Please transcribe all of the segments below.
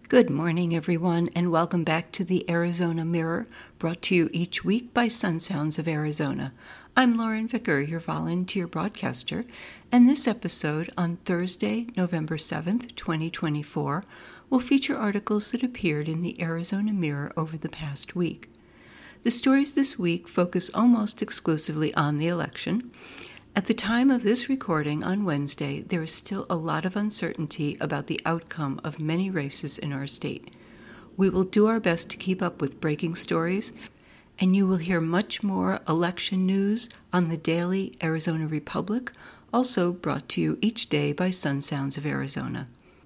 Good morning, everyone, and welcome back to the Arizona Mirror, brought to you each week by Sun Sounds of Arizona. I'm Lauren Vicker, your volunteer broadcaster, and this episode on Thursday, November 7th, 2024, will feature articles that appeared in the Arizona Mirror over the past week. The stories this week focus almost exclusively on the election. At the time of this recording on Wednesday, there is still a lot of uncertainty about the outcome of many races in our state. We will do our best to keep up with breaking stories, and you will hear much more election news on the Daily Arizona Republic, also brought to you each day by Sun Sounds of Arizona.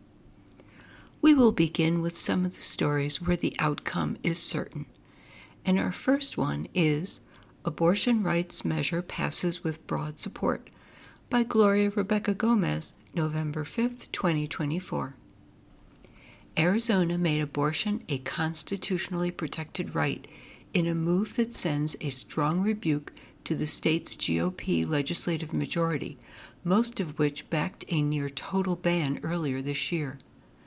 We will begin with some of the stories where the outcome is certain. And our first one is Abortion Rights Measure Passes with Broad Support by Gloria Rebecca Gomez, November 5th, 2024. Arizona made abortion a constitutionally protected right in a move that sends a strong rebuke to the state's GOP legislative majority, most of which backed a near total ban earlier this year.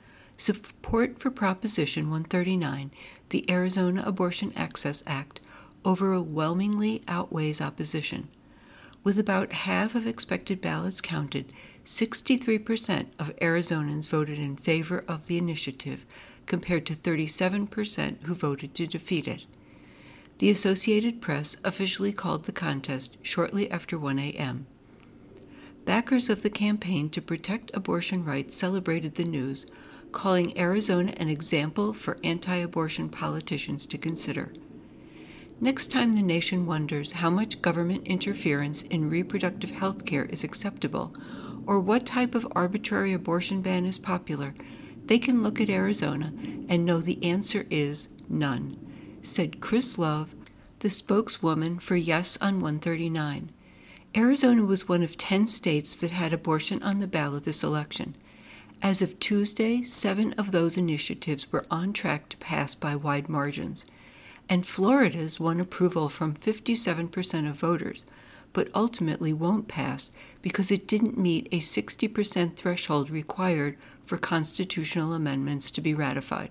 Support for Proposition 139, the Arizona Abortion Access Act, overwhelmingly outweighs opposition. With about half of expected ballots counted, 63% of Arizonans voted in favor of the initiative, compared to 37% who voted to defeat it. The Associated Press officially called the contest shortly after 1 a.m. Backers of the campaign to protect abortion rights celebrated the news, calling Arizona an example for anti-abortion politicians to consider. Next time the nation wonders how much government interference in reproductive health care is acceptable, or what type of arbitrary abortion ban is popular, they can look at Arizona and know the answer is none, said Chris Love, the spokeswoman for Yes on 139. Arizona was one of 10 states that had abortion on the ballot this election. As of Tuesday, 7 of those initiatives were on track to pass by wide margins. And Florida's won approval from 57% of voters, but ultimately won't pass because it didn't meet a 60% threshold required for constitutional amendments to be ratified.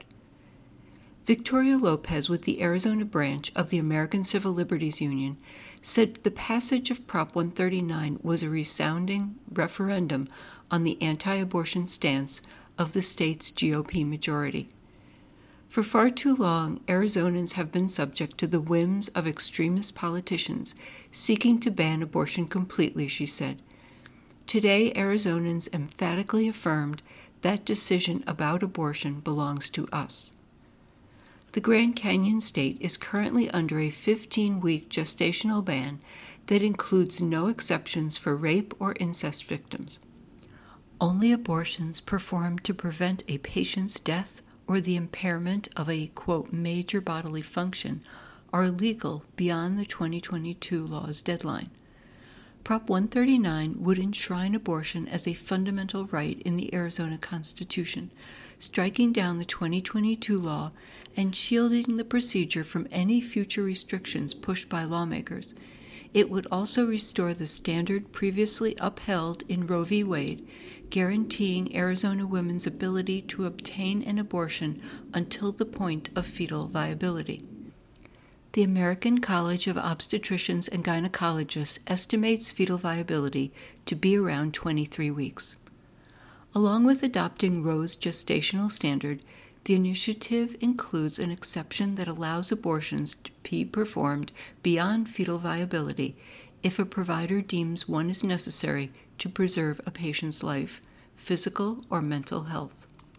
Victoria Lopez with the Arizona branch of the American Civil Liberties Union said the passage of Prop 139 was a resounding referendum on the anti-abortion stance of the state's GOP majority. For far too long, Arizonans have been subject to the whims of extremist politicians seeking to ban abortion completely, she said. Today, Arizonans emphatically affirmed that decision about abortion belongs to us. The Grand Canyon State is currently under a 15-week gestational ban that includes no exceptions for rape or incest victims. Only abortions performed to prevent a patient's death or the impairment of a, quote, major bodily function are legal beyond the 2022 law's deadline. Prop 139 would enshrine abortion as a fundamental right in the Arizona Constitution, striking down the 2022 law and shielding the procedure from any future restrictions pushed by lawmakers. It would also restore the standard previously upheld in Roe v. Wade, guaranteeing Arizona women's ability to obtain an abortion until the point of fetal viability. The American College of Obstetricians and Gynecologists estimates fetal viability to be around 23 weeks. Along with adopting Roe's gestational standard, the initiative includes an exception that allows abortions to be performed beyond fetal viability if a provider deems one is necessary to preserve a patient's life, physical or mental health.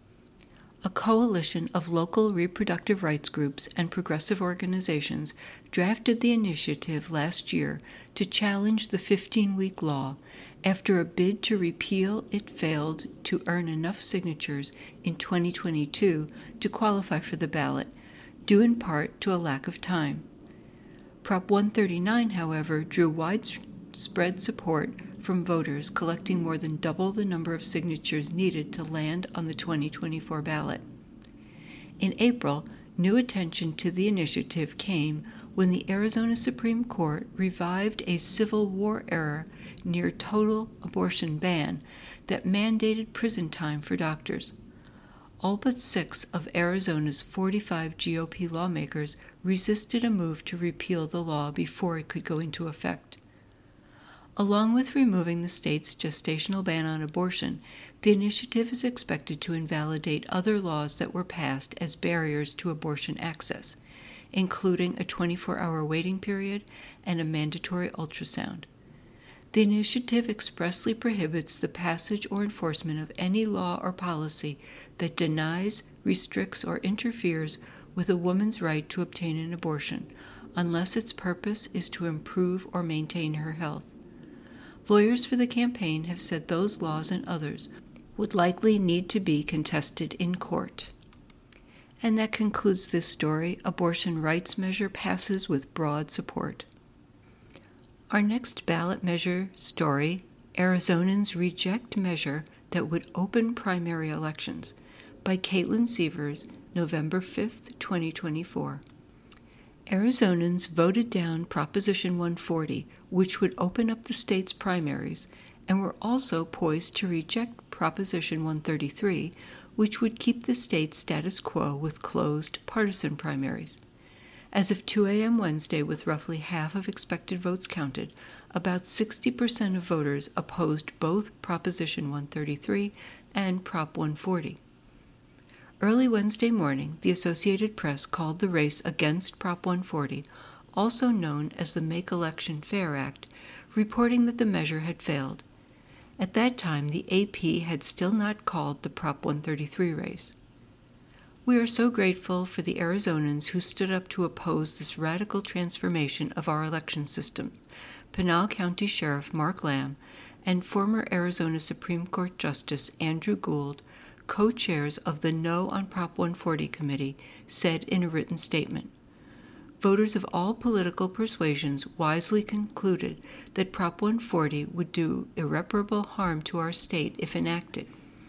A coalition of local reproductive rights groups and progressive organizations drafted the initiative last year to challenge the 15-week law. After a bid to repeal it failed to earn enough signatures in 2022 to qualify for the ballot, due in part to a lack of time. Prop 139, however, drew widespread support from voters, collecting more than double the number of signatures needed to land on the 2024 ballot. In April, new attention to the initiative came when the Arizona Supreme Court revived a Civil War-era near-total abortion ban that mandated prison time for doctors. all but 6 of Arizona's 45 GOP lawmakers resisted a move to repeal the law before it could go into effect. Along with removing the state's gestational ban on abortion, the initiative is expected to invalidate other laws that were passed as barriers to abortion access, including a 24-hour waiting period and a mandatory ultrasound. The initiative expressly prohibits the passage or enforcement of any law or policy that denies, restricts, or interferes with a woman's right to obtain an abortion, unless its purpose is to improve or maintain her health. Lawyers for the campaign have said those laws and others would likely need to be contested in court. And that concludes this story. Abortion rights measure passes with broad support. Our next ballot measure story, Arizonans reject measure that would open primary elections, by Caitlin Sievers, November 5, 2024. Arizonans voted down Proposition 140, which would open up the state's primaries, and were also poised to reject Proposition 133, which would keep the state status quo with closed partisan primaries. As of 2 a.m. Wednesday, with roughly half of expected votes counted, about 60% of voters opposed both Proposition 133 and Prop 140. Early Wednesday morning, the Associated Press called the race against Prop 140, also known as the Make Election Fair Act, reporting that the measure had failed. At that time, the AP had still not called the Prop 133 race. We are so grateful for the Arizonans who stood up to oppose this radical transformation of our election system. Pinal County Sheriff Mark Lamb and former Arizona Supreme Court Justice Andrew Gould, co-chairs of the No on Prop 140 committee, said in a written statement, "Voters of all political persuasions wisely concluded that Prop 140 would do irreparable harm to our state if enacted.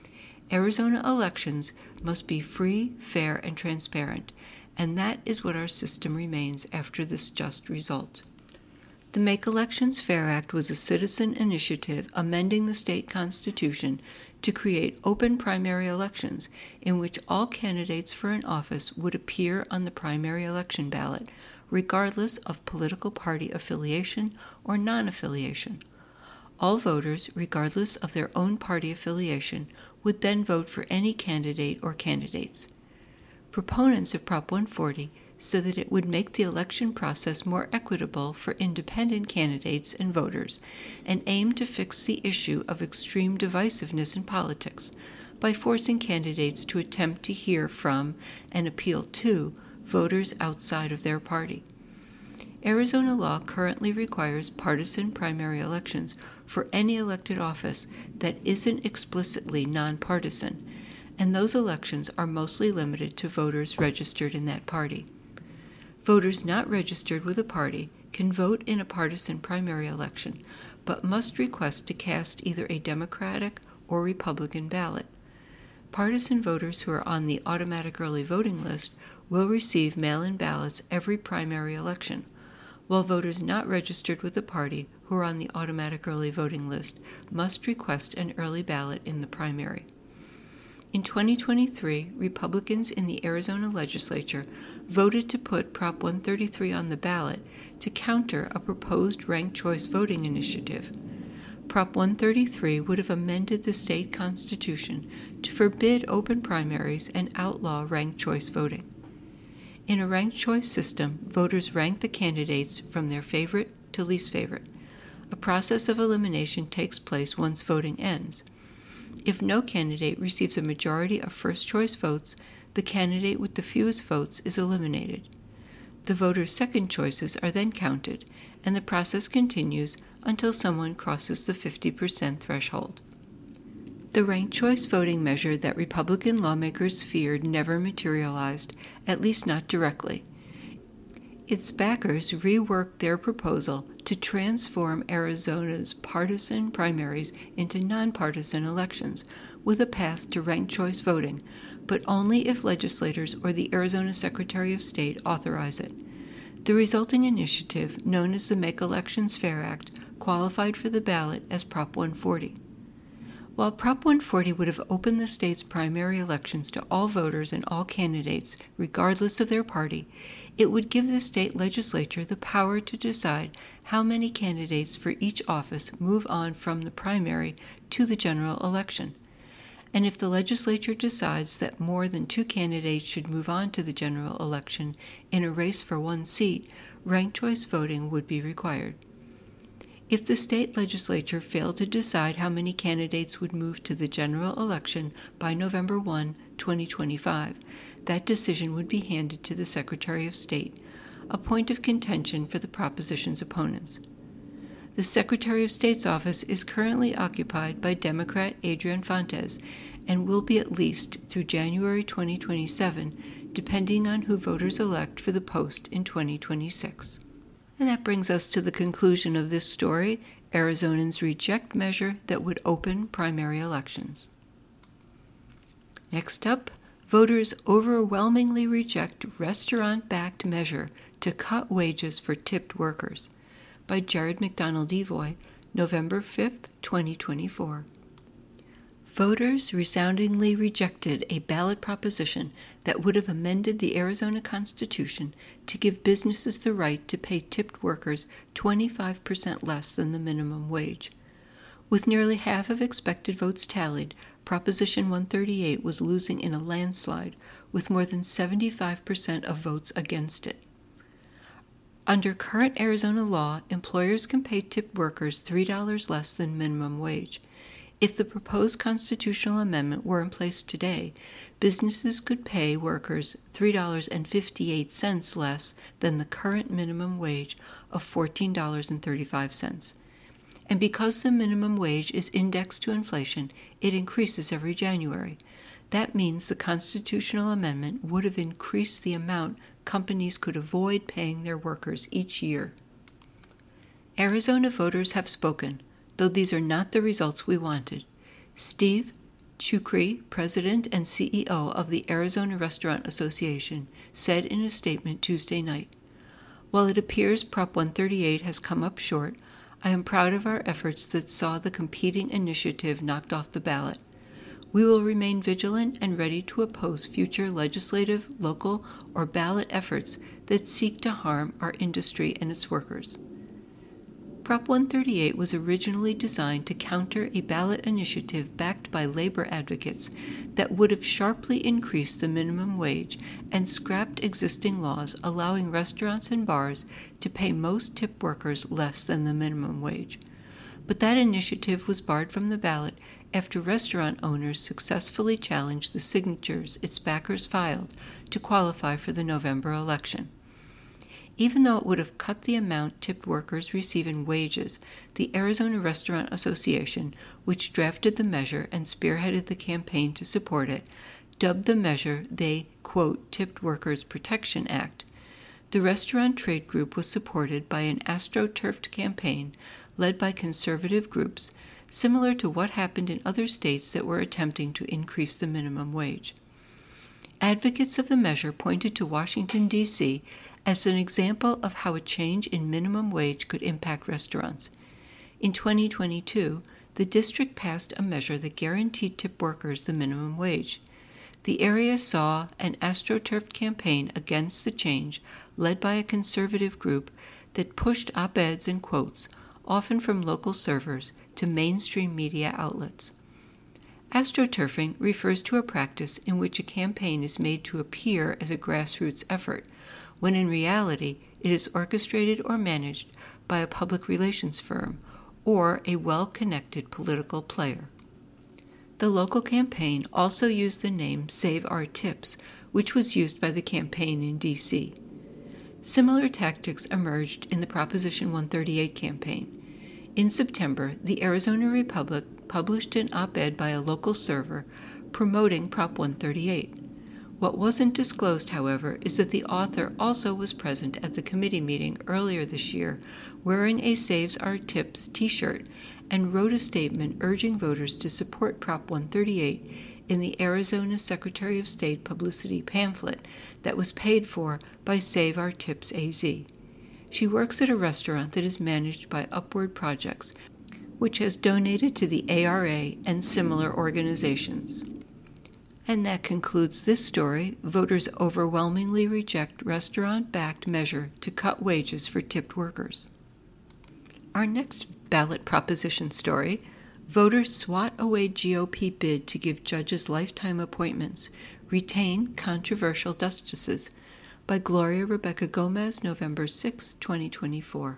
Arizona elections must be free, fair, and transparent, and that is what our system remains after this just result." The Make Elections Fair Act was a citizen initiative amending the state constitution to create open primary elections in which all candidates for an office would appear on the primary election ballot, regardless of political party affiliation or non-affiliation. All voters, regardless of their own party affiliation, would then vote for any candidate or candidates. Proponents of Prop 140 said that it would make the election process more equitable for independent candidates and voters, and aimed to fix the issue of extreme divisiveness in politics by forcing candidates to attempt to hear from and appeal to voters outside of their party. Arizona law currently requires partisan primary elections for any elected office that isn't explicitly nonpartisan, and those elections are mostly limited to voters registered in that party. Voters not registered with a party can vote in a partisan primary election, but must request to cast either a Democratic or Republican ballot. Partisan voters who are on the automatic early voting list will receive mail-in ballots every primary election, while voters not registered with a party who are on the automatic early voting list must request an early ballot in the primary. In 2023, Republicans in the Arizona legislature voted to put Prop 133 on the ballot to counter a proposed ranked choice voting initiative. Prop 133 would have amended the state constitution to forbid open primaries and outlaw ranked choice voting. In a ranked choice system, voters rank the candidates from their favorite to least favorite. A process of elimination takes place once voting ends. If no candidate receives a majority of first-choice votes, the candidate with the fewest votes is eliminated. The voters' second choices are then counted, and the process continues until someone crosses the 50% threshold. The ranked choice voting measure that Republican lawmakers feared never materialized, at least not directly. Its backers reworked their proposal to transform Arizona's partisan primaries into nonpartisan elections, with a path to ranked choice voting, but only if legislators or the Arizona Secretary of State authorize it. The resulting initiative, known as the Make Elections Fair Act, qualified for the ballot as Prop 140. While Prop 140 would have opened the state's primary elections to all voters and all candidates, regardless of their party, it would give the state legislature the power to decide how many candidates for each office move on from the primary to the general election. And if the legislature decides that more than 2 candidates should move on to the general election in a race for 1 seat, ranked choice voting would be required. If the state legislature failed to decide how many candidates would move to the general election by November 1, 2025, that decision would be handed to the Secretary of State, a point of contention for the proposition's opponents. The Secretary of State's office is currently occupied by Democrat Adrian Fontes and will be at least through January 2027, depending on who voters elect for the post in 2026. And that brings us to the conclusion of this story, Arizonans reject measure that would open primary elections. Next up, voters overwhelmingly reject restaurant-backed measure to cut wages for tipped workers, by Jared McDonald Evoy, November 5, 2024. Voters resoundingly rejected a ballot proposition that would have amended the Arizona Constitution to give businesses the right to pay tipped workers 25% less than the minimum wage. With nearly half of expected votes tallied, Proposition 138 was losing in a landslide, with more than 75% of votes against it. Under current Arizona law, employers can pay tipped workers $3 less than minimum wage. If the proposed constitutional amendment were in place today, businesses could pay workers $3.58 less than the current minimum wage of $14.35. And because the minimum wage is indexed to inflation, it increases every January. That means the constitutional amendment would have increased the amount companies could avoid paying their workers each year. Arizona voters have spoken, though these are not the results we wanted. Steve Chukri, president and CEO of the Arizona Restaurant Association, said in a statement Tuesday night, "While it appears Prop 138 has come up short, I am proud of our efforts that saw the competing initiative knocked off the ballot. We will remain vigilant and ready to oppose future legislative, local, or ballot efforts that seek to harm our industry and its workers." Prop 138 was originally designed to counter a ballot initiative backed by labor advocates that would have sharply increased the minimum wage and scrapped existing laws allowing restaurants and bars to pay most tip workers less than the minimum wage. But that initiative was barred from the ballot after restaurant owners successfully challenged the signatures its backers filed to qualify for the November election. Even though it would have cut the amount tipped workers receive in wages, the Arizona Restaurant Association, which drafted the measure and spearheaded the campaign to support it, dubbed the measure the, quote, Tipped Workers Protection Act. The restaurant trade group was supported by an astroturfed campaign led by conservative groups, similar to what happened in other states that were attempting to increase the minimum wage. Advocates of the measure pointed to Washington, D.C., as an example of how a change in minimum wage could impact restaurants. In 2022, the district passed a measure that guaranteed tip workers the minimum wage. The area saw an astroturfed campaign against the change led by a conservative group that pushed op-eds and quotes, often from local servers, to mainstream media outlets. Astroturfing refers to a practice in which a campaign is made to appear as a grassroots effort, when in reality it is orchestrated or managed by a public relations firm or a well-connected political player. The local campaign also used the name Save Our Tips, which was used by the campaign in D.C. Similar tactics emerged in the Proposition 138 campaign. In September, the Arizona Republic published an op-ed by a local server promoting Prop 138. What wasn't disclosed, however, is that the author also was present at the committee meeting earlier this year wearing a Saves Our Tips t-shirt and wrote a statement urging voters to support Prop 138 in the Arizona Secretary of State publicity pamphlet that was paid for by Save Our Tips AZ. She works at a restaurant that is managed by Upward Projects, which has donated to the ARA and similar organizations. And that concludes this story. Voters overwhelmingly reject restaurant-backed measure to cut wages for tipped workers. Our next ballot proposition story, voters swat away GOP bid to give judges lifetime appointments, retain controversial justices, by Gloria Rebecca Gomez, November 6, 2024.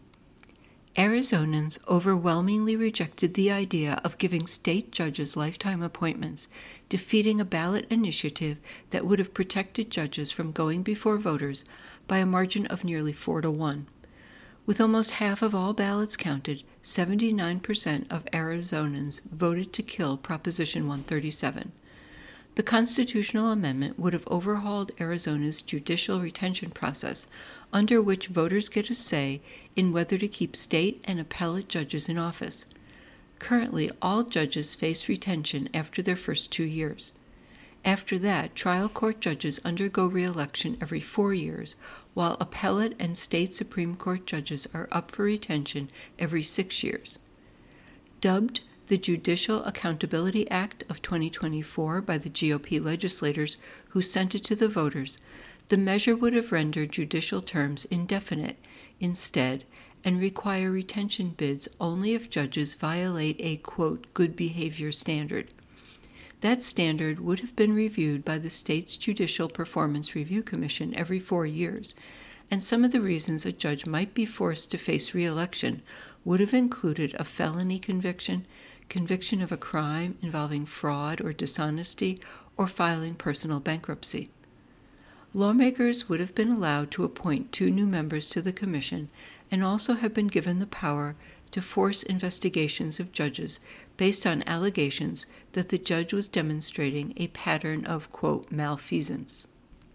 Arizonans overwhelmingly rejected the idea of giving state judges lifetime appointments, defeating a ballot initiative that would have protected judges from going before voters by a margin of nearly 4-1. With almost half of all ballots counted, 79% of Arizonans voted to kill Proposition 137. The constitutional amendment would have overhauled Arizona's judicial retention process, under which voters get a say in whether to keep state and appellate judges in office. Currently, all judges face retention after their first 2 years. After that, trial court judges undergo re-election every 4 years, while appellate and state Supreme Court judges are up for retention every 6 years. Dubbed the Judicial Accountability Act of 2024 by the GOP legislators who sent it to the voters, the measure would have rendered judicial terms indefinite instead and require retention bids only if judges violate a, quote, good behavior standard. That standard would have been reviewed by the state's Judicial Performance Review Commission every 4 years, and some of the reasons a judge might be forced to face re-election would have included a felony conviction, conviction of a crime involving fraud or dishonesty, or filing personal bankruptcy. Lawmakers would have been allowed to appoint 2 new members to the commission and also have been given the power to force investigations of judges based on allegations that the judge was demonstrating a pattern of, quote, malfeasance.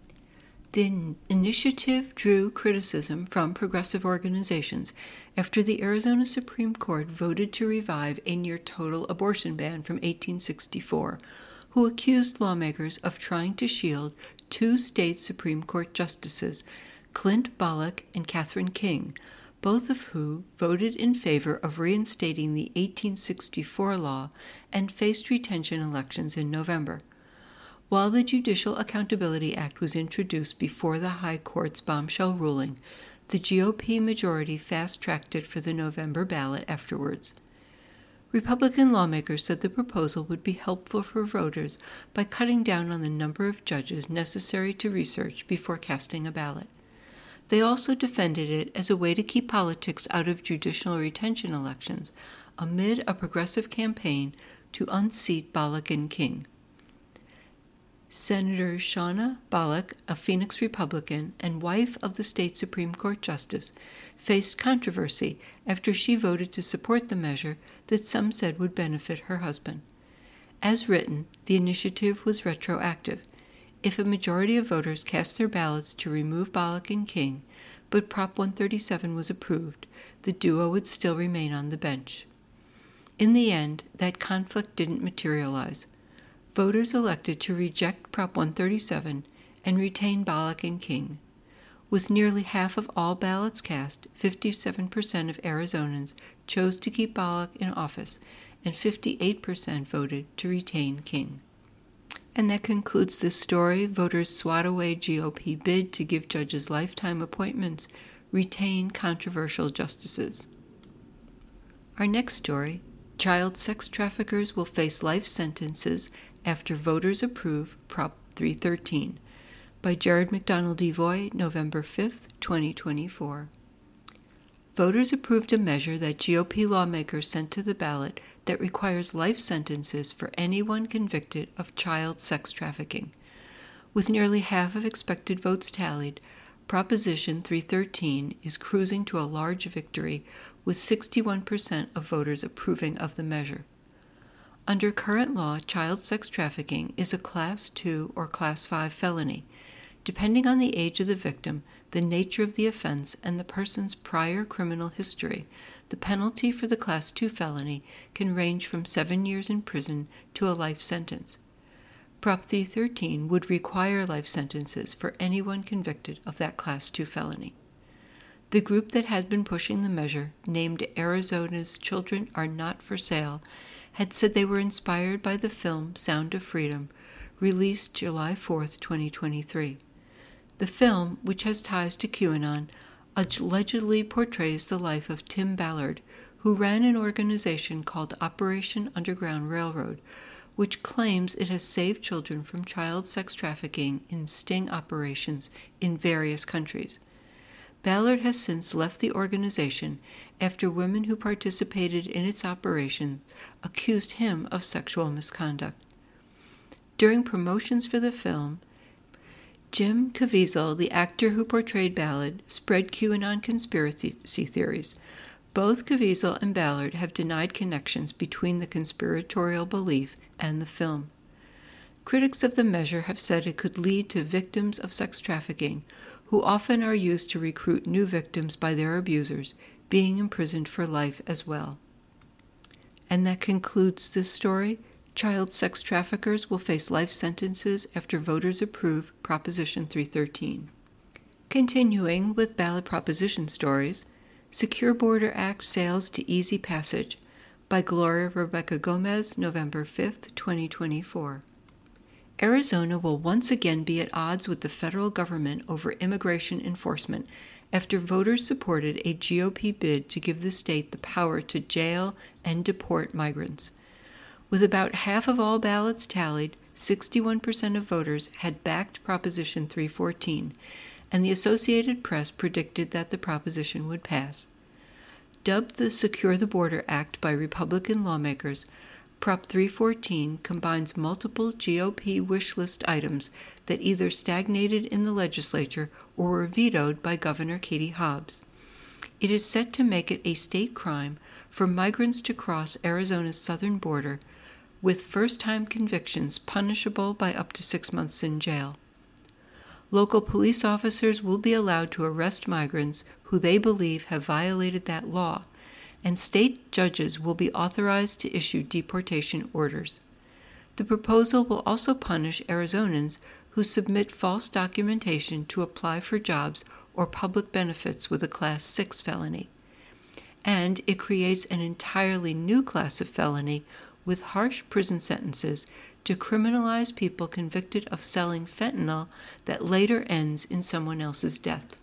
The initiative drew criticism from progressive organizations after the Arizona Supreme Court voted to revive a near-total abortion ban from 1864, who accused lawmakers of trying to shield 2 state Supreme Court justices, Clint Bolick and Catherine King, both of whom voted in favor of reinstating the 1864 law and faced retention elections in November. While the Judicial Accountability Act was introduced before the High Court's bombshell ruling, the GOP majority fast-tracked it for the November ballot afterwards. Republican lawmakers said the proposal would be helpful for voters by cutting down on the number of judges necessary to research before casting a ballot. They also defended it as a way to keep politics out of judicial retention elections amid a progressive campaign to unseat Bolick and King. Senator Shauna Bolick, a Phoenix Republican and wife of the state Supreme Court Justice, faced controversy after she voted to support the measure that some said would benefit her husband. As written, the initiative was retroactive. If a majority of voters cast their ballots to remove Bolick and King, but Prop 137 was approved, the duo would still remain on the bench. In the end, that conflict didn't materialize. Voters elected to reject Prop 137 and retain Bolick and King. With nearly half of all ballots cast, 57% of Arizonans chose to keep Bolick in office, and 58% voted to retain King. And that concludes this story. Voters swat away GOP bid to give judges lifetime appointments, retain controversial justices. Our next story, child sex traffickers will face life sentences after voters approve Prop 313, by Jared McDonald Evoy, November 5, 2024. Voters approved a measure that GOP lawmakers sent to the ballot that requires life sentences for anyone convicted of child sex trafficking. With nearly half of expected votes tallied, Proposition 313 is cruising to a large victory, with 61% of voters approving of the measure. Under current law, child sex trafficking is a Class 2 or Class 5 felony. Depending on the age of the victim, the nature of the offense, and the person's prior criminal history, the penalty for the Class 2 felony can range from 7 years in prison to a life sentence. Prop 313 would require life sentences for anyone convicted of that Class 2 felony. The group that had been pushing the measure, named Arizona's Children Are Not for Sale, had said they were inspired by the film Sound of Freedom, released July 4, 2023. The film, which has ties to QAnon, allegedly portrays the life of Tim Ballard, who ran an organization called Operation Underground Railroad, which claims it has saved children from child sex trafficking in sting operations in various countries. Ballard has since left the organization after women who participated in its operation accused him of sexual misconduct. During promotions for the film, Jim Caviezel, the actor who portrayed Ballard, spread QAnon conspiracy theories. Both Caviezel and Ballard have denied connections between the conspiratorial belief and the film. Critics of the measure have said it could lead to victims of sex trafficking, who often are used to recruit new victims by their abusers, being imprisoned for life as well. And that concludes this story. Child sex traffickers will face life sentences after voters approve Proposition 313. Continuing with ballot proposition stories, Secure Border Act Sails to Easy Passage by Gloria Rebecca Gomez, November 5, 2024. Arizona will once again be at odds with the federal government over immigration enforcement after voters supported a GOP bid to give the state the power to jail and deport migrants. With about half of all ballots tallied, 61% of voters had backed Proposition 314, and the Associated Press predicted that the proposition would pass. Dubbed the Secure the Border Act by Republican lawmakers, Prop 314 combines multiple GOP wish list items that either stagnated in the legislature or were vetoed by Governor Katie Hobbs. It is set to make it a state crime for migrants to cross Arizona's southern border, with first-time convictions punishable by up to 6 months in jail. Local police officers will be allowed to arrest migrants who they believe have violated that law, and state judges will be authorized to issue deportation orders. The proposal will also punish Arizonans who submit false documentation to apply for jobs or public benefits with a Class 6 felony. And it creates an entirely new class of felony with harsh prison sentences to criminalize people convicted of selling fentanyl that later ends in someone else's death.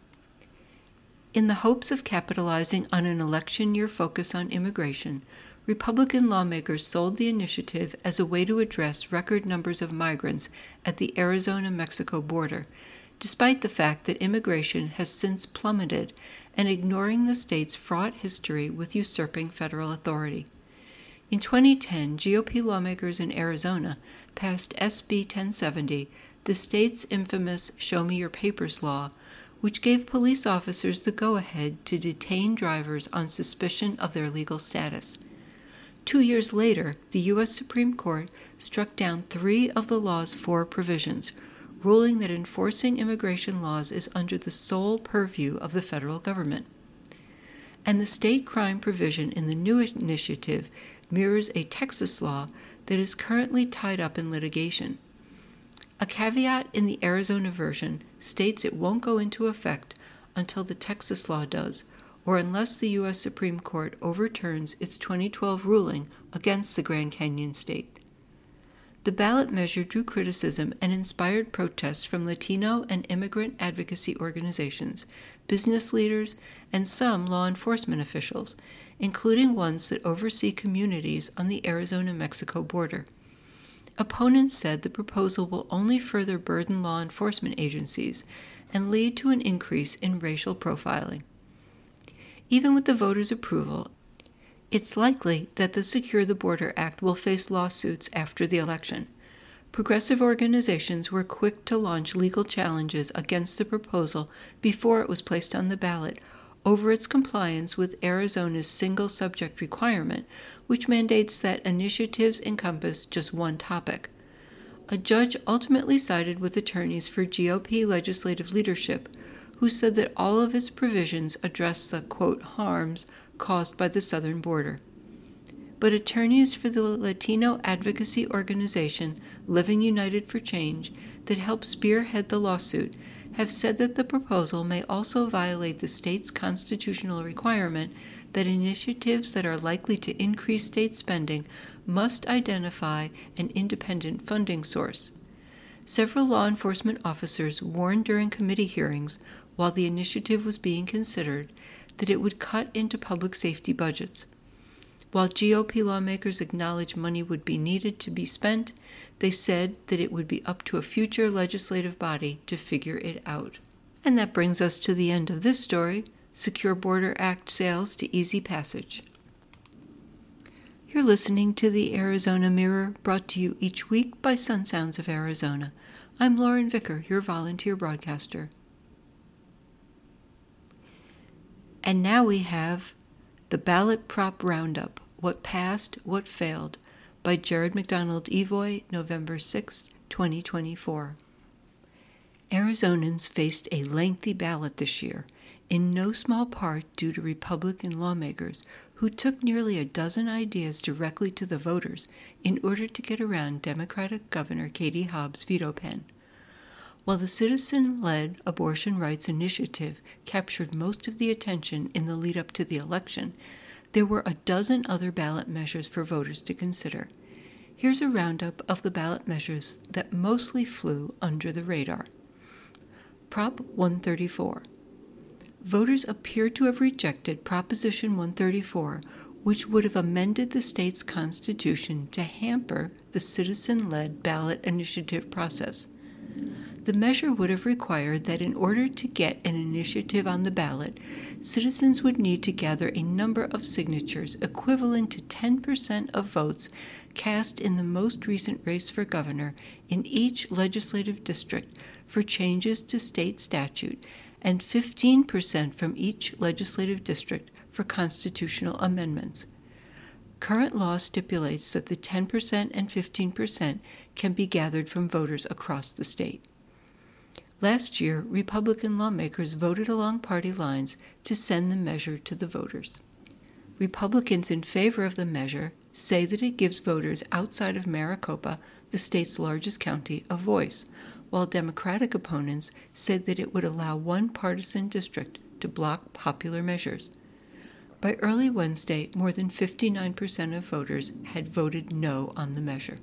In the hopes of capitalizing on an election year focus on immigration, Republican lawmakers sold the initiative as a way to address record numbers of migrants at the Arizona-Mexico border, despite the fact that immigration has since plummeted and ignoring the state's fraught history with usurping federal authority. In 2010, GOP lawmakers in Arizona passed SB 1070, the state's infamous Show Me Your Papers law, which gave police officers the go-ahead to detain drivers on suspicion of their legal status. 2 years later, the U.S. Supreme Court struck down 3 of the law's 4 provisions, ruling that enforcing immigration laws is under the sole purview of the federal government. And the state crime provision in the new initiative mirrors a Texas law that is currently tied up in litigation. A caveat in the Arizona version states it won't go into effect until the Texas law does, or unless the U.S. Supreme Court overturns its 2012 ruling against the Grand Canyon State. The ballot measure drew criticism and inspired protests from Latino and immigrant advocacy organizations, business leaders, and some law enforcement officials, including ones that oversee communities on the Arizona-Mexico border. Opponents said the proposal will only further burden law enforcement agencies and lead to an increase in racial profiling. Even with the voters' approval, it's likely that the Secure the Border Act will face lawsuits after the election. Progressive organizations were quick to launch legal challenges against the proposal before it was placed on the ballot over its compliance with Arizona's single subject requirement, which mandates that initiatives encompass just one topic. A judge ultimately sided with attorneys for GOP legislative leadership, who said that all of its provisions address the, quote, harms caused by the southern border. But attorneys for the Latino advocacy organization Living United for Change that helped spearhead the lawsuit have said that the proposal may also violate the state's constitutional requirement that initiatives that are likely to increase state spending must identify an independent funding source. Several law enforcement officers warned during committee hearings while the initiative was being considered that it would cut into public safety budgets. While GOP lawmakers acknowledged money would be needed to be spent, they said that it would be up to a future legislative body to figure it out. And that brings us to the end of this story, Secure Border Act sales to easy passage. You're listening to the Arizona Mirror, brought to you each week by Sun Sounds of Arizona. I'm Lauren Vicker, your volunteer broadcaster. And now we have the Ballot Prop Roundup, What Passed, What Failed, by Jared McDonald Evoy, November 6, 2024. Arizonans faced a lengthy ballot this year, in no small part due to Republican lawmakers who took nearly a dozen ideas directly to the voters in order to get around Democratic Governor Katie Hobbs' veto pen. While the citizen-led abortion rights initiative captured most of the attention in the lead-up to the election, there were a dozen other ballot measures for voters to consider. Here's a roundup of the ballot measures that mostly flew under the radar. Prop 134. Voters appear to have rejected Proposition 134, which would have amended the state's constitution to hamper the citizen-led ballot initiative process. The measure would have required that in order to get an initiative on the ballot, citizens would need to gather a number of signatures equivalent to 10% of votes cast in the most recent race for governor in each legislative district for changes to state statute, and 15% from each legislative district for constitutional amendments. Current law stipulates that the 10% and 15% can be gathered from voters across the state. Last year, Republican lawmakers voted along party lines to send the measure to the voters. Republicans in favor of the measure say that it gives voters outside of Maricopa, the state's largest county, a voice, while Democratic opponents said that it would allow one partisan district to block popular measures. By early Wednesday, more than 59% of voters had voted no on the measure.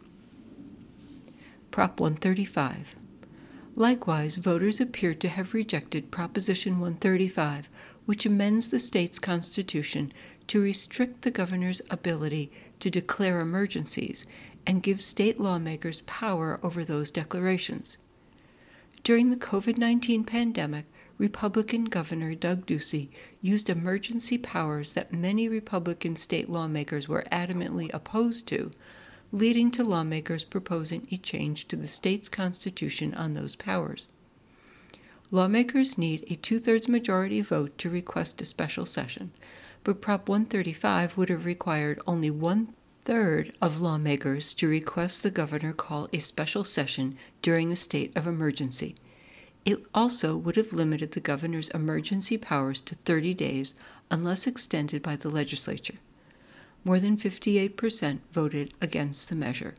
Prop 135. Likewise, voters appear to have rejected Proposition 135, which amends the state's constitution to restrict the governor's ability to declare emergencies and give state lawmakers power over those declarations. During the COVID-19 pandemic, Republican Governor Doug Ducey used emergency powers that many Republican state lawmakers were adamantly opposed to, leading to lawmakers proposing a change to the state's constitution on those powers. Lawmakers need a two-thirds majority vote to request a special session, but Prop 135 would have required only one-third of lawmakers to request the governor call a special session during a state of emergency. It also would have limited the governor's emergency powers to 30 days unless extended by the legislature. More than 58% voted against the measure.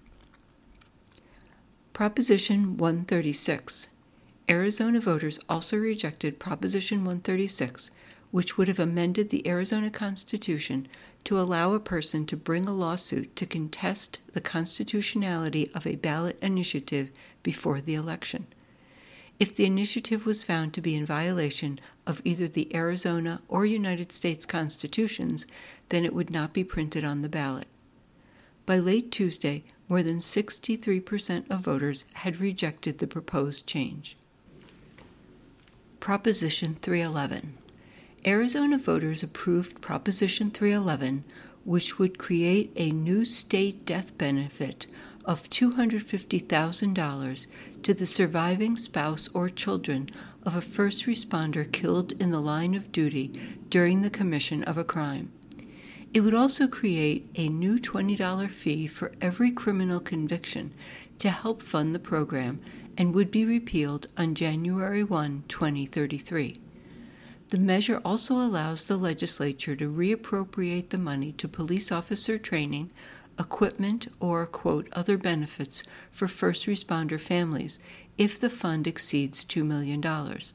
Proposition 136. Arizona voters also rejected Proposition 136, which would have amended the Arizona Constitution to allow a person to bring a lawsuit to contest the constitutionality of a ballot initiative before the election. If the initiative was found to be in violation of either the Arizona or United States constitutions, then it would not be printed on the ballot. By late Tuesday, more than 63% of voters had rejected the proposed change. Proposition 311. Arizona voters approved Proposition 311, which would create a new state death benefit of $250,000 to the surviving spouse or children of a first responder killed in the line of duty during the commission of a crime. It would also create a new $20 fee for every criminal conviction to help fund the program and would be repealed on January 1, 2033. The measure also allows the legislature to reappropriate the money to police officer training, equipment, or, quote, other benefits for first responder families if the fund exceeds $2 million.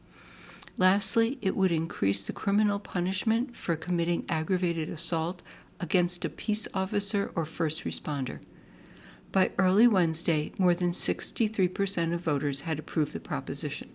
Lastly, it would increase the criminal punishment for committing aggravated assault against a peace officer or first responder. By early Wednesday, more than 63% of voters had approved the proposition.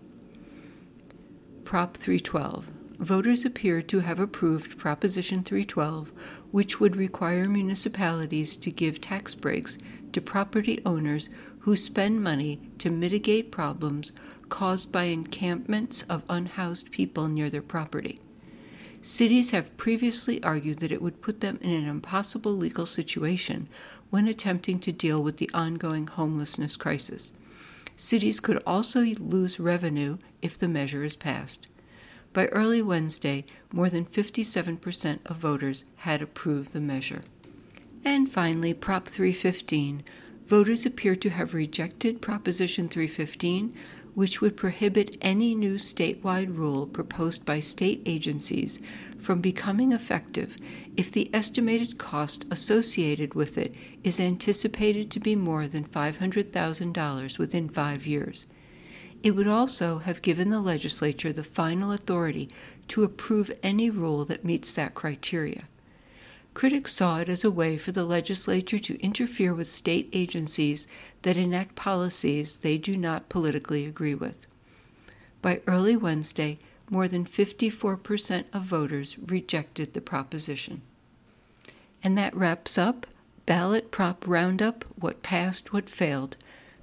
Prop 312. Voters appear to have approved Proposition 312, which would require municipalities to give tax breaks to property owners who spend money to mitigate problems caused by encampments of unhoused people near their property. Cities have previously argued that it would put them in an impossible legal situation when attempting to deal with the ongoing homelessness crisis. Cities could also lose revenue if the measure is passed. By early Wednesday, more than 57% of voters had approved the measure. And finally, Prop 315. Voters appear to have rejected Proposition 315, which would prohibit any new statewide rule proposed by state agencies from becoming effective if the estimated cost associated with it is anticipated to be more than $500,000 within 5 years. It would also have given the legislature the final authority to approve any rule that meets that criteria. Critics saw it as a way for the legislature to interfere with state agencies that enact policies they do not politically agree with. By early Wednesday, more than 54% of voters rejected the proposition. And that wraps up Ballot Prop Roundup, What Passed, What Failed.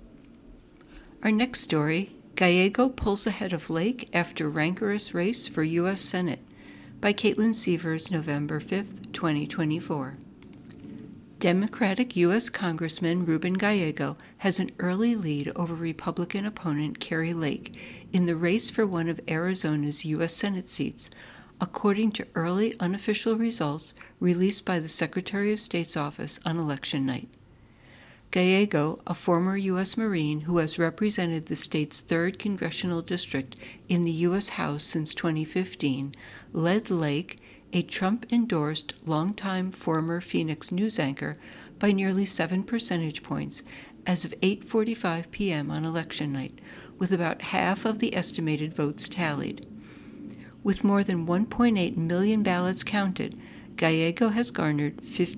Our next story, Gallego pulls ahead of Lake after rancorous race for U.S. Senate, by Caitlin Sievers, November 5, 2024. Democratic U.S. Congressman Ruben Gallego has an early lead over Republican opponent Kari Lake in the race for one of Arizona's U.S. Senate seats, according to early unofficial results released by the Secretary of State's office on election night. Gallego, a former U.S. Marine who has represented the state's 3rd congressional district in the U.S. House since 2015, led Lake, a Trump-endorsed longtime former Phoenix news anchor, by nearly 7 percentage points as of 8:45 p.m. on election night, with about half of the estimated votes tallied. With more than 1.8 million ballots counted, Gallego has garnered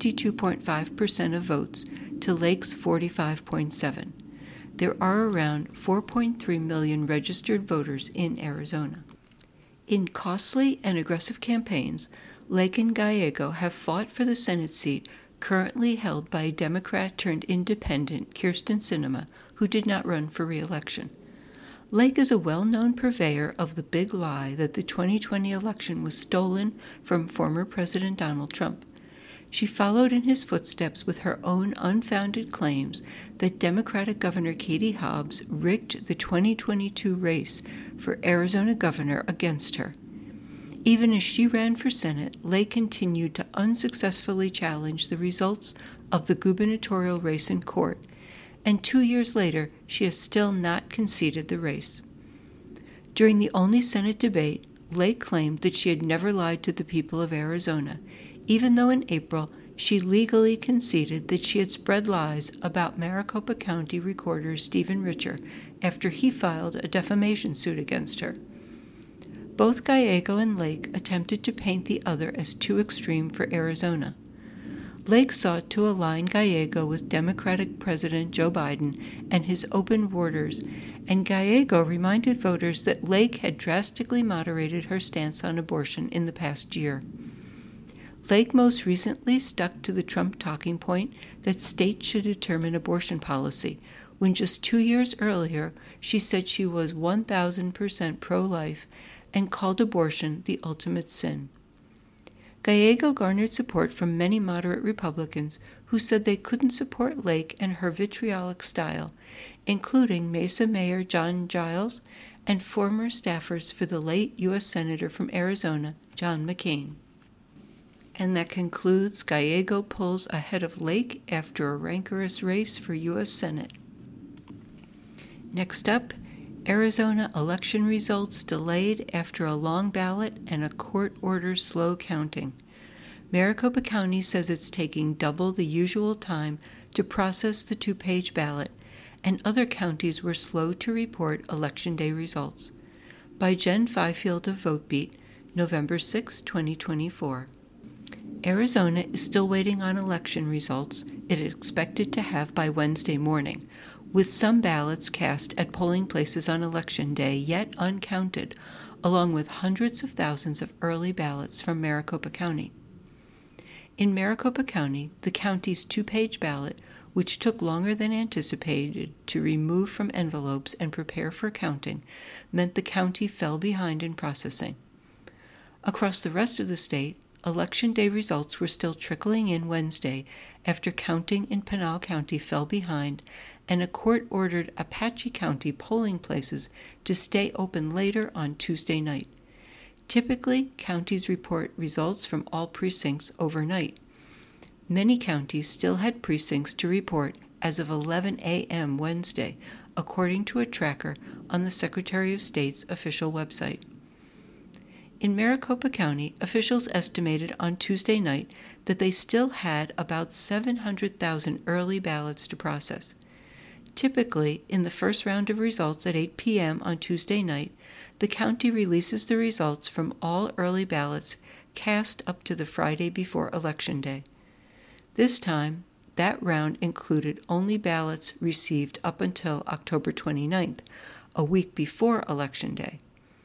52.5% of votes to Lake's 45.7%. There are around 4.3 million registered voters in Arizona. In costly and aggressive campaigns, Lake and Gallego have fought for the Senate seat currently held by Democrat-turned-independent Kyrsten Sinema, who did not run for re-election. Lake is a well-known purveyor of the big lie that the 2020 election was stolen from former President Donald Trump. She followed in his footsteps with her own unfounded claims that Democratic Governor Katie Hobbs rigged the 2022 race for Arizona governor against her. Even as she ran for Senate, Lake continued to unsuccessfully challenge the results of the gubernatorial race in court, and 2 years later, she has still not conceded the race. During the only Senate debate, Lake claimed that she had never lied to the people of Arizona, even though in April she legally conceded that she had spread lies about Maricopa County Recorder Stephen Richer after he filed a defamation suit against her. Both Gallego and Lake attempted to paint the other as too extreme for Arizona. Lake sought to align Gallego with Democratic President Joe Biden and his open borders, and Gallego reminded voters that Lake had drastically moderated her stance on abortion in the past year. Lake most recently stuck to the Trump talking point that states should determine abortion policy, when just 2 years earlier she said she was 1,000% pro-life and called abortion the ultimate sin. Gallego garnered support from many moderate Republicans who said they couldn't support Lake and her vitriolic style, including Mesa Mayor John Giles and former staffers for the late U.S. Senator from Arizona, John McCain. And that concludes Gallego pulls ahead of Lake after a rancorous race for U.S. Senate. Next up, Arizona election results delayed after a long ballot and a court order slow counting. Maricopa County says it's taking double the usual time to process the 2-page ballot, and other counties were slow to report Election Day results. By Jen Fifield of VoteBeat, November 6, 2024. Arizona is still waiting on election results it is expected to have by Wednesday morning, with some ballots cast at polling places on Election Day yet uncounted, along with hundreds of thousands of early ballots from Maricopa County. In Maricopa County, the county's two-page ballot, which took longer than anticipated to remove from envelopes and prepare for counting, meant the county fell behind in processing. Across the rest of the state, Election Day results were still trickling in Wednesday after counting in Pinal County fell behind and a court ordered Apache County polling places to stay open later on Tuesday night. Typically, counties report results from all precincts overnight. Many counties still had precincts to report as of 11 a.m. Wednesday, according to a tracker on the Secretary of State's official website. In Maricopa County, officials estimated on Tuesday night that they still had about 700,000 early ballots to process. Typically, in the first round of results at 8 p.m. on Tuesday night, the county releases the results from all early ballots cast up to the Friday before Election Day. This time, that round included only ballots received up until October 29th, a week before Election Day.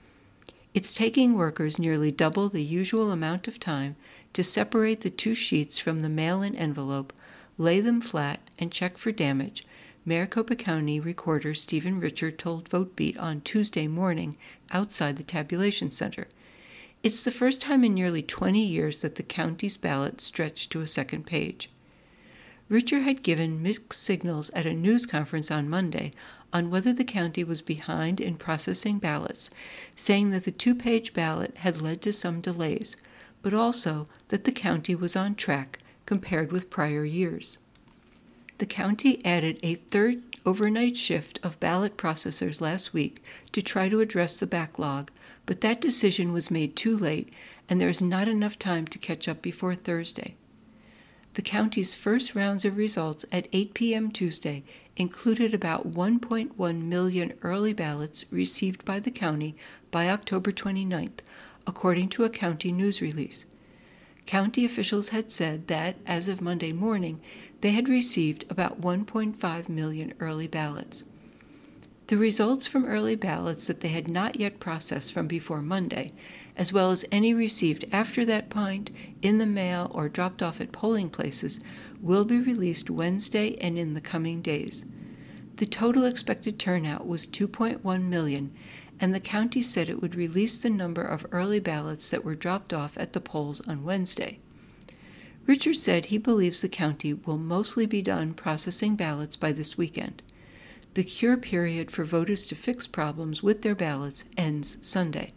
It's taking workers nearly double the usual amount of time to separate the two sheets from the mail-in envelope, lay them flat, and check for damage, Maricopa County Recorder Stephen Richard told VoteBeat on Tuesday morning outside the tabulation center. It's the first time in nearly 20 years that the county's ballot stretched to a second page. Richard had given mixed signals at a news conference on Monday on whether the county was behind in processing ballots, saying that the two-page ballot had led to some delays, but also that the county was on track compared with prior years. The county added a third overnight shift of ballot processors last week to try to address the backlog, but that decision was made too late, and there is not enough time to catch up before Thursday. The county's first rounds of results at 8 p.m. Tuesday included about 1.1 million early ballots received by the county by October 29th, according to a county news release. County officials had said that, as of Monday morning, they had received about 1.5 million early ballots. The results from early ballots that they had not yet processed from before Monday, as well as any received after that point in the mail or dropped off at polling places, will be released Wednesday and in the coming days. The total expected turnout was 2.1 million, and the county said it would release the number of early ballots that were dropped off at the polls on Wednesday. Richard said he believes the county will mostly be done processing ballots by this weekend. The cure period for voters to fix problems with their ballots ends Sunday.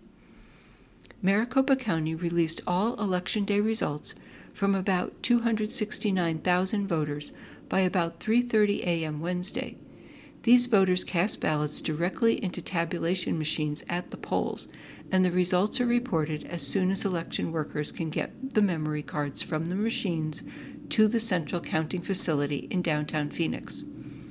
Maricopa County released all Election Day results from about 269,000 voters by about 3:30 a.m. Wednesday. These voters cast ballots directly into tabulation machines at the polls, and the results are reported as soon as election workers can get the memory cards from the machines to the central counting facility in downtown Phoenix.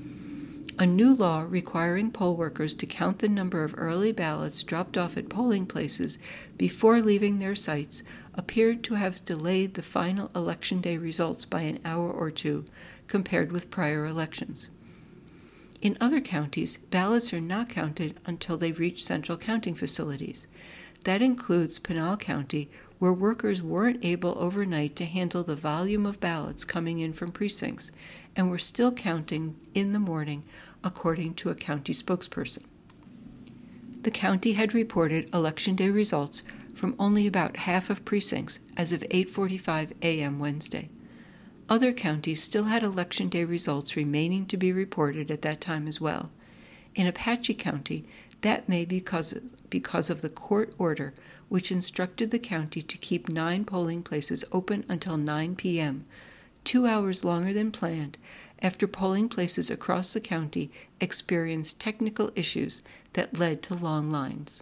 A new law requiring poll workers to count the number of early ballots dropped off at polling places before leaving their sites appeared to have delayed the final Election Day results by an hour or two compared with prior elections. In other counties, ballots are not counted until they reach central counting facilities. That includes Pinal County, where workers weren't able overnight to handle the volume of ballots coming in from precincts, and were still counting in the morning, according to a county spokesperson. The county had reported Election Day results from only about half of precincts as of 8:45 a.m. Wednesday. Other counties still had Election Day results remaining to be reported at that time as well. In Apache County, that may be because of the court order which instructed the county to keep 9 polling places open until 9 p.m., 2 hours longer than planned, after polling places across the county experienced technical issues that led to long lines.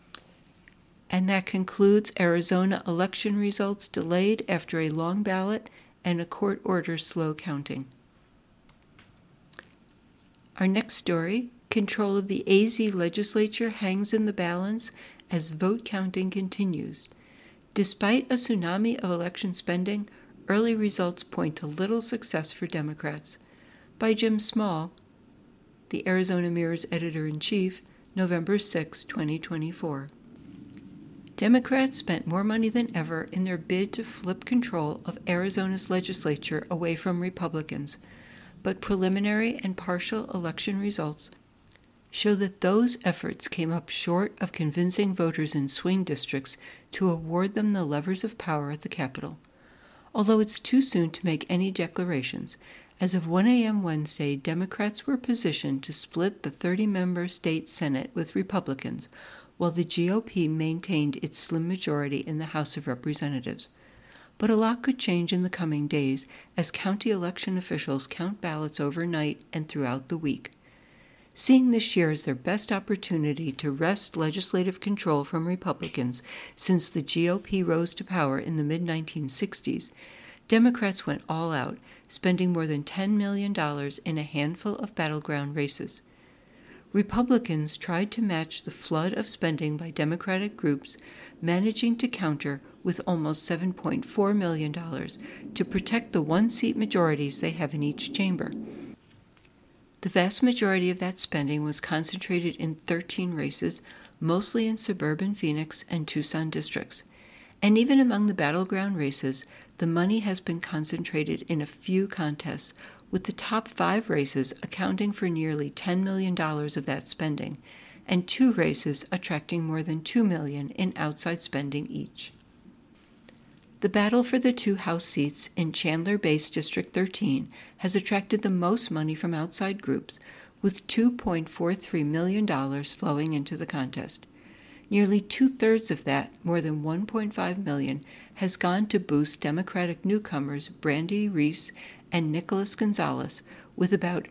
And that concludes Arizona election results delayed after a long ballot and a court order slow counting. Our next story, control of the AZ legislature hangs in the balance as vote counting continues. Despite a tsunami of election spending, early results point to little success for Democrats. By Jim Small, the Arizona Mirror's editor-in-chief, November 6, 2024. Democrats spent more money than ever in their bid to flip control of Arizona's legislature away from Republicans, but preliminary and partial election results show that those efforts came up short of convincing voters in swing districts to award them the levers of power at the Capitol. Although it's too soon to make any declarations, as of 1 a.m. Wednesday, Democrats were positioned to split the 30-member state Senate with Republicans, while the GOP maintained its slim majority in the House of Representatives. But a lot could change in the coming days as county election officials count ballots overnight and throughout the week. Seeing this year as their best opportunity to wrest legislative control from Republicans since the GOP rose to power in the mid-1960s, Democrats went all out, spending more than $10 million in a handful of battleground races. Republicans tried to match the flood of spending by Democratic groups, managing to counter with almost $7.4 million to protect the one-seat majorities they have in each chamber. The vast majority of that spending was concentrated in 13 races, mostly in suburban Phoenix and Tucson districts. And even among the battleground races, the money has been concentrated in a few contests, with the top 5 races accounting for nearly $10 million of that spending, and 2 races attracting more than $2 million in outside spending each. The battle for the 2 House seats in Chandler-based District 13 has attracted the most money from outside groups, with $2.43 million flowing into the contest. Nearly 2/3 of that, more than $1.5 million, has gone to boost Democratic newcomers Brandy Reese and Nicholas Gonzalez, with about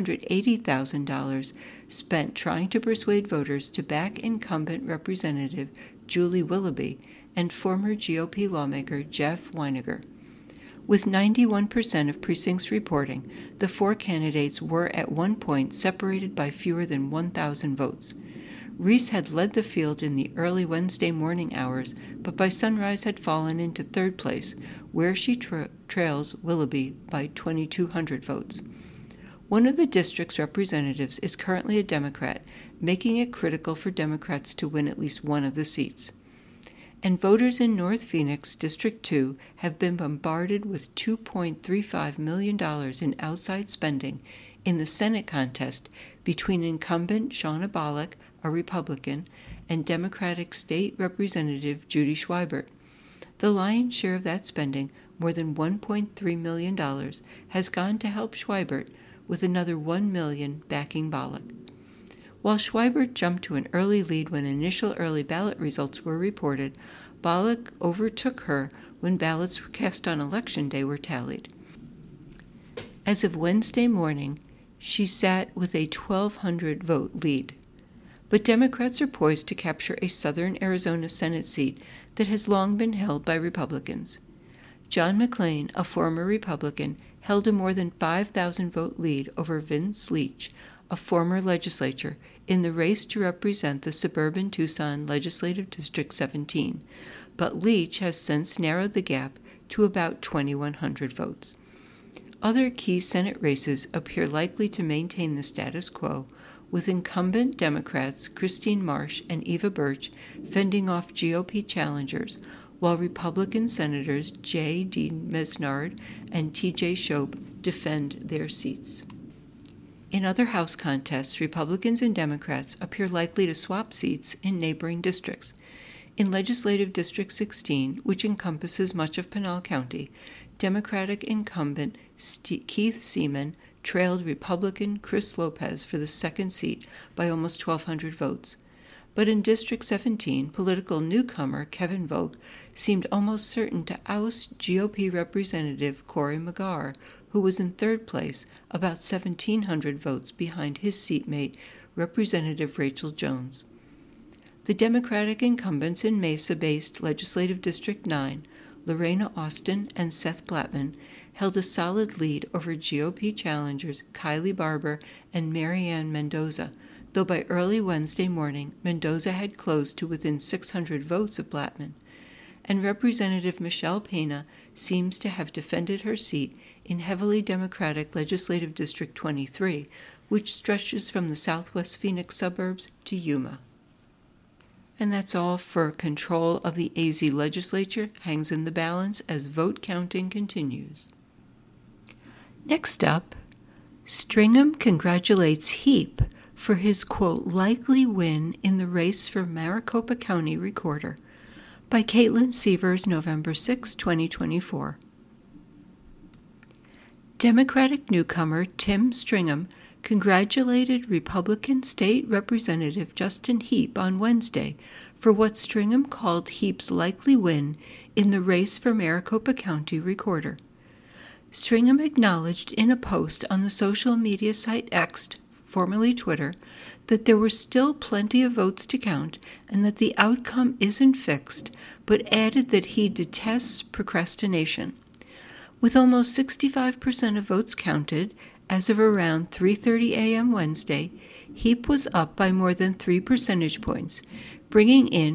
$880,000 spent trying to persuade voters to back incumbent Representative Julie Willoughby and former GOP lawmaker Jeff Weiniger. With 91% of precincts reporting, the 4 candidates were at one point separated by fewer than 1,000 votes. Reese had led the field in the early Wednesday morning hours, but by sunrise had fallen into 3rd place, where she trails Willoughby by 2,200 votes. One of the district's representatives is currently a Democrat, making it critical for Democrats to win at least one of the seats. And voters in North Phoenix, District 2, have been bombarded with $2.35 million in outside spending in the Senate contest between incumbent Shauna Bollock, a Republican, and Democratic State Representative Judy Schweibert. The lion's share of that spending, more than $1.3 million, has gone to help Schweibert, with another $1 million backing Bollock. While Schweibert jumped to an early lead when initial early ballot results were reported, Bollock overtook her when ballots cast on Election Day were tallied. As of Wednesday morning, she sat with a 1,200 vote lead. But Democrats are poised to capture a southern Arizona Senate seat that has long been held by Republicans. John McClain, a former Republican, held a more than 5,000 vote lead over Vince Leach, a former legislator, in the race to represent the suburban Tucson Legislative District 17, but Leach has since narrowed the gap to about 2,100 votes. Other key Senate races appear likely to maintain the status quo, with incumbent Democrats Christine Marsh and Eva Birch fending off GOP challengers, while Republican Senators J. Dean Mesnard and T.J. Shope defend their seats. In other House contests, Republicans and Democrats appear likely to swap seats in neighboring districts. In Legislative District 16, which encompasses much of Pinal County, Democratic incumbent Keith Seaman trailed Republican Chris Lopez for the 2nd seat by almost 1,200 votes. But in District 17, political newcomer Kevin Vogt seemed almost certain to oust GOP Representative Cory McGarr, who was in 3rd place, about 1,700 votes behind his seatmate, Representative Rachel Jones. The Democratic incumbents in Mesa-based Legislative District 9, Lorena Austin and Seth Blattman, held a solid lead over GOP challengers Kylie Barber and Marianne Mendoza, though by early Wednesday morning, Mendoza had closed to within 600 votes of Blattman, and Representative Michelle Pena seems to have defended her seat in heavily Democratic Legislative District 23, which stretches from the southwest Phoenix suburbs to Yuma. And that's all for control of the AZ legislature hangs in the balance as vote counting continues. Next up, Stringham congratulates Heap for his, quote, likely win in the race for Maricopa County Recorder, by Caitlin Sievers, November 6, 2024. Democratic newcomer Tim Stringham congratulated Republican State Representative Justin Heap on Wednesday for what Stringham called Heap's likely win in the race for Maricopa County Recorder. Stringham acknowledged in a post on the social media site X, formerly Twitter, that there were still plenty of votes to count and that the outcome isn't fixed, but added that he detests procrastination. With almost 65% of votes counted, as of around 3:30 a.m. Wednesday, Heap was up by more than 3 percentage points, bringing in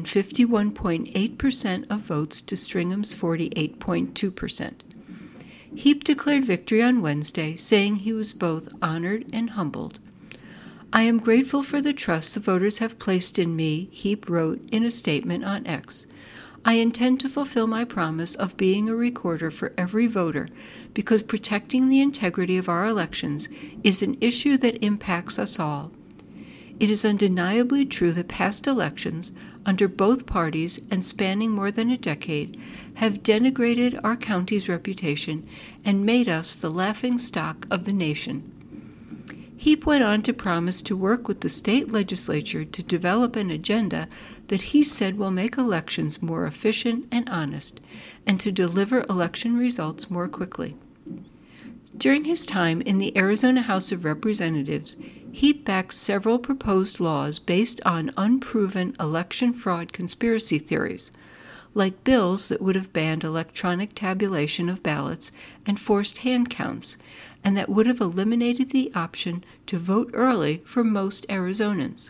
51.8% of votes to Stringham's 48.2%. Heap declared victory on Wednesday, saying he was both honored and humbled. I am grateful for the trust the voters have placed in me, Heap wrote in a statement on X. I intend to fulfill my promise of being a recorder for every voter because protecting the integrity of our elections is an issue that impacts us all. It is undeniably true that past elections, under both parties and spanning more than a decade, have denigrated our county's reputation and made us the laughingstock of the nation. Heap went on to promise to work with the state legislature to develop an agenda that he said will make elections more efficient and honest, and to deliver election results more quickly. During his time in the Arizona House of Representatives, Heap backed several proposed laws based on unproven election fraud conspiracy theories, like bills that would have banned electronic tabulation of ballots and forced hand counts, and that would have eliminated the option to vote early for most Arizonans.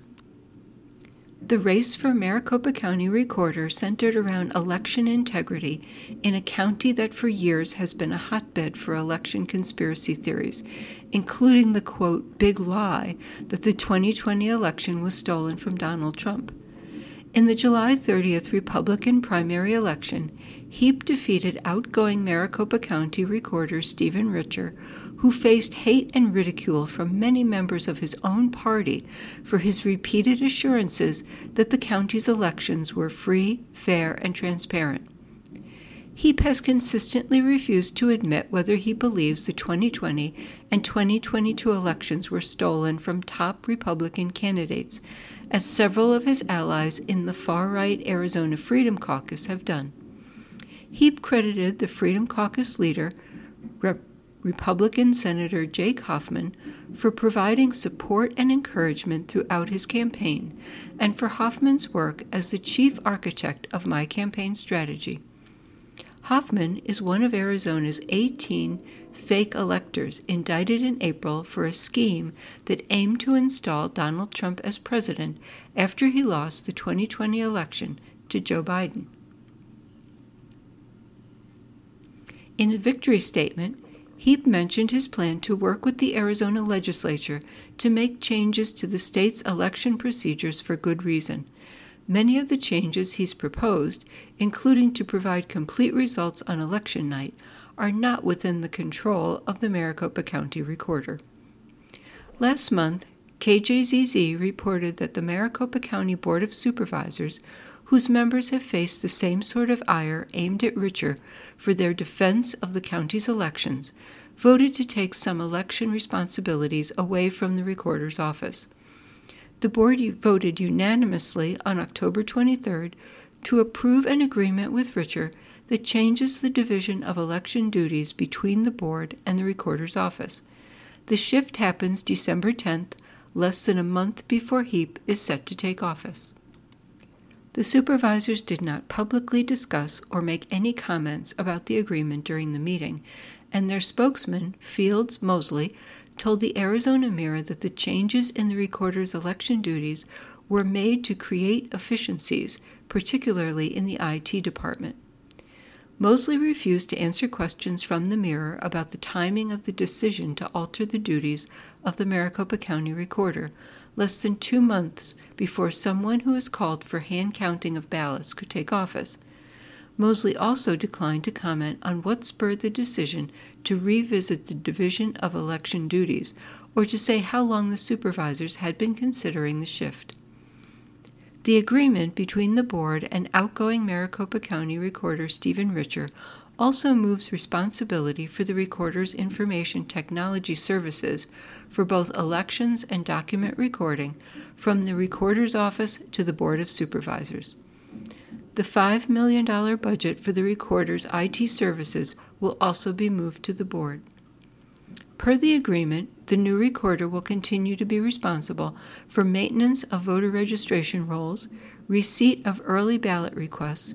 The race for Maricopa County Recorder centered around election integrity in a county that for years has been a hotbed for election conspiracy theories, including the, quote, big lie that the 2020 election was stolen from Donald Trump. In the July 30th Republican primary election, Heap defeated outgoing Maricopa County Recorder Stephen Richer, who faced hate and ridicule from many members of his own party for his repeated assurances that the county's elections were free, fair, and transparent. Heap has consistently refused to admit whether he believes the 2020 and 2022 elections were stolen from top Republican candidates, as several of his allies in the far-right Arizona Freedom Caucus have done. Heap credited the Freedom Caucus leader, Republican Senator Jake Hoffman, for providing support and encouragement throughout his campaign, and for Hoffman's work as the chief architect of my campaign strategy. Hoffman is one of Arizona's 18 fake electors indicted in April for a scheme that aimed to install Donald Trump as president after he lost the 2020 election to Joe Biden. In a victory statement, Heap mentioned his plan to work with the Arizona legislature to make changes to the state's election procedures for good reason. Many of the changes he's proposed, including to provide complete results on election night, are not within the control of the Maricopa County Recorder. Last month, KJZZ reported that the Maricopa County Board of Supervisors, whose members have faced the same sort of ire aimed at Richer for their defense of the county's elections, voted to take some election responsibilities away from the recorder's office. The board voted unanimously on October 23rd to approve an agreement with Richer that changes the division of election duties between the board and the recorder's office. The shift happens December 10th, less than a month before Heap is set to take office. The supervisors did not publicly discuss or make any comments about the agreement during the meeting, and their spokesman, Fields Mosley, told the Arizona Mirror that the changes in the recorder's election duties were made to create efficiencies, particularly in the IT department. Mosley refused to answer questions from the Mirror about the timing of the decision to alter the duties of the Maricopa County Recorder, less than 2 months before someone who has called for hand counting of ballots could take office. Mosley also declined to comment on what spurred the decision to revisit the division of election duties or to say how long the supervisors had been considering the shift. The agreement between the board and outgoing Maricopa County Recorder Stephen Richer also moves responsibility for the recorder's information technology services for both elections and document recording from the recorder's office to the Board of Supervisors. The $5 million budget for the recorder's IT services will also be moved to the board. Per the agreement, the new recorder will continue to be responsible for maintenance of voter registration rolls, receipt of early ballot requests,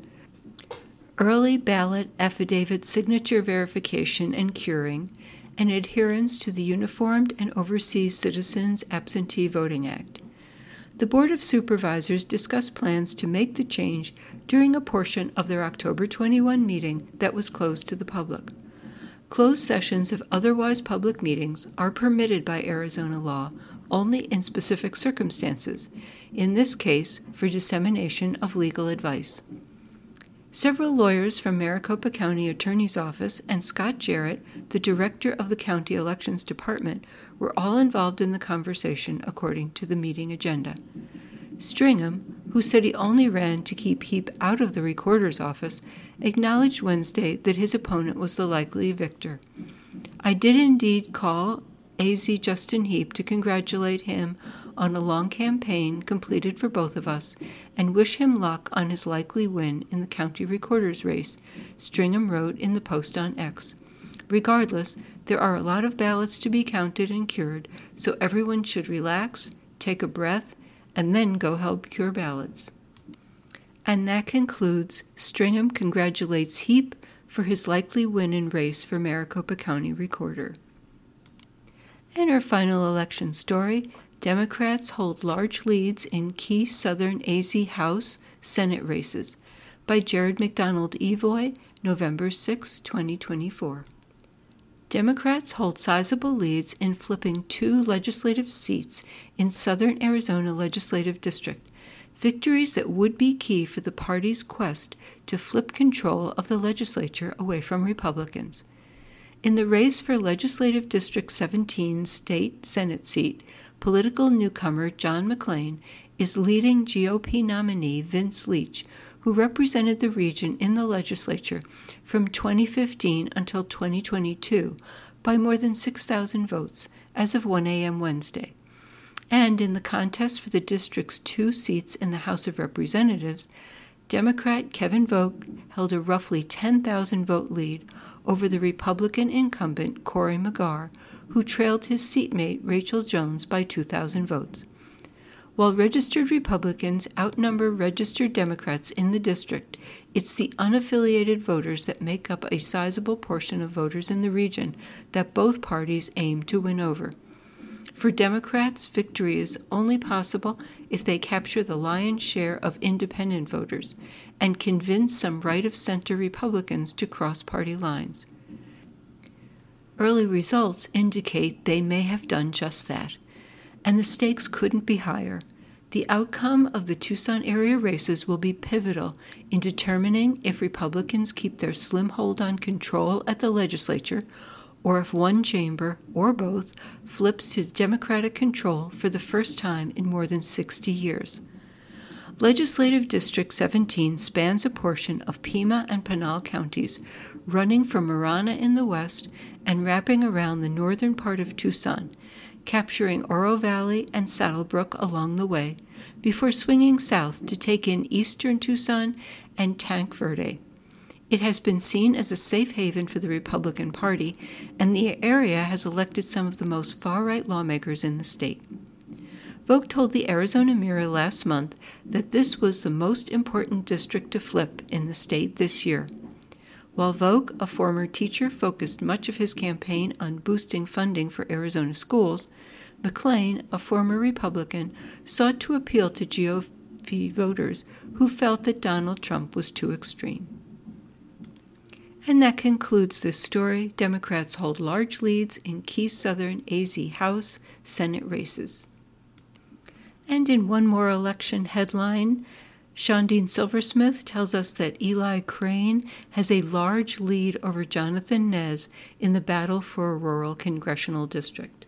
early ballot affidavit signature verification and curing, and adherence to the Uniformed and Overseas Citizens Absentee Voting Act. The Board of Supervisors discussed plans to make the change during a portion of their October 21 meeting that was closed to the public. Closed sessions of otherwise public meetings are permitted by Arizona law only in specific circumstances, in this case for dissemination of legal advice. Several lawyers from Maricopa County Attorney's Office and Scott Jarrett, the director of the County Elections Department, were all involved in the conversation according to the meeting agenda. Stringham, who said he only ran to keep Heap out of the recorder's office, acknowledged Wednesday that his opponent was the likely victor. I did indeed call AZ Justin Heap to congratulate him on a long campaign completed for both of us and wish him luck on his likely win in the county recorder's race, Stringham wrote in the post on X. Regardless, there are a lot of ballots to be counted and cured, so everyone should relax, take a breath, and then go help cure ballots. And that concludes Stringham congratulates Heap for his likely win in race for Maricopa County Recorder. And our final election story, Democrats hold large leads in key Southern AZ House Senate races, by Jared McDonald Evoy, November 6, 2024. Democrats hold sizable leads in flipping 2 legislative seats in Southern Arizona Legislative District, victories that would be key for the party's quest to flip control of the legislature away from Republicans. In the race for Legislative District 17 state Senate seat, political newcomer John McClain is leading GOP nominee Vince Leach, who represented the region in the legislature from 2015 until 2022 by more than 6,000 votes as of 1 a.m. Wednesday. And in the contest for the district's 2 seats in the House of Representatives, Democrat Kevin Vogt held a roughly 10,000 vote lead over the Republican incumbent Cory McGarr, who trailed his seatmate Rachel Jones by 2,000 votes. While registered Republicans outnumber registered Democrats in the district, it's the unaffiliated voters that make up a sizable portion of voters in the region that both parties aim to win over. For Democrats, victory is only possible if they capture the lion's share of independent voters and convince some right-of-center Republicans to cross party lines. Early results indicate they may have done just that, and the stakes couldn't be higher. The outcome of the Tucson area races will be pivotal in determining if Republicans keep their slim hold on control at the legislature, or if one chamber, or both, flips to Democratic control for the first time in more than 60 years. Legislative District 17 spans a portion of Pima and Pinal counties, running from Marana in the west and wrapping around the northern part of Tucson, capturing Oro Valley and Saddlebrook along the way, before swinging south to take in eastern Tucson and Tanque Verde. It has been seen as a safe haven for the Republican Party, and the area has elected some of the most far-right lawmakers in the state. Vogt told the Arizona Mirror last month that this was the most important district to flip in the state this year. While Volk, a former teacher, focused much of his campaign on boosting funding for Arizona schools, McClain, a former Republican, sought to appeal to GOP voters who felt that Donald Trump was too extreme. And that concludes this story. Democrats hold large leads in key southern AZ House, Senate races. And in one more election headline, Shondine Silversmith tells us that Eli Crane has a large lead over Jonathan Nez in the battle for a rural congressional district.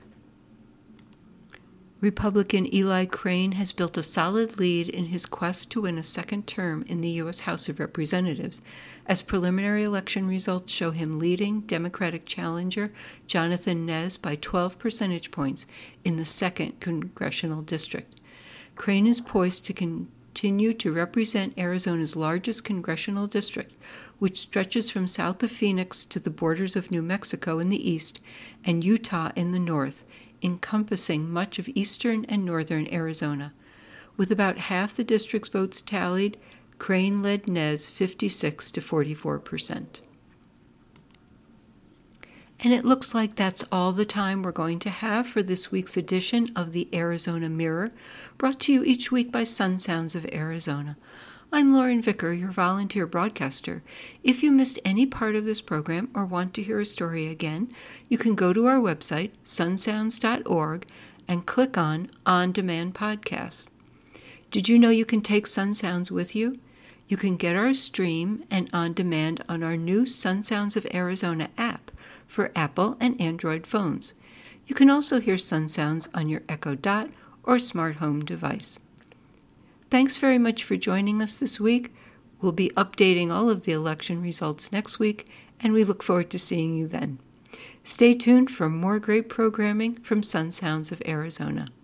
Republican Eli Crane has built a solid lead in his quest to win a second term in the U.S. House of Representatives, as preliminary election results show him leading Democratic challenger Jonathan Nez by 12 percentage points in the 2nd congressional district. Crane is poised to continue to represent Arizona's largest congressional district, which stretches from south of Phoenix to the borders of New Mexico in the east and Utah in the north, encompassing much of eastern and northern Arizona. With about half the district's votes tallied, Crane led Nez 56 to 44%. And it looks like that's all the time we're going to have for this week's edition of the Arizona Mirror, brought to you each week by Sun Sounds of Arizona. I'm Lauren Vicker, your volunteer broadcaster. If you missed any part of this program or want to hear a story again, you can go to our website, sunsounds.org, and click on On-Demand Podcasts. Did you know you can take Sun Sounds with you? You can get our stream and on demand on our new Sun Sounds of Arizona app for Apple and Android phones. You can also hear Sun Sounds on your Echo Dot or smart home device. Thanks very much for joining us this week. We'll be updating all of the election results next week, and we look forward to seeing you then. Stay tuned for more great programming from Sun Sounds of Arizona.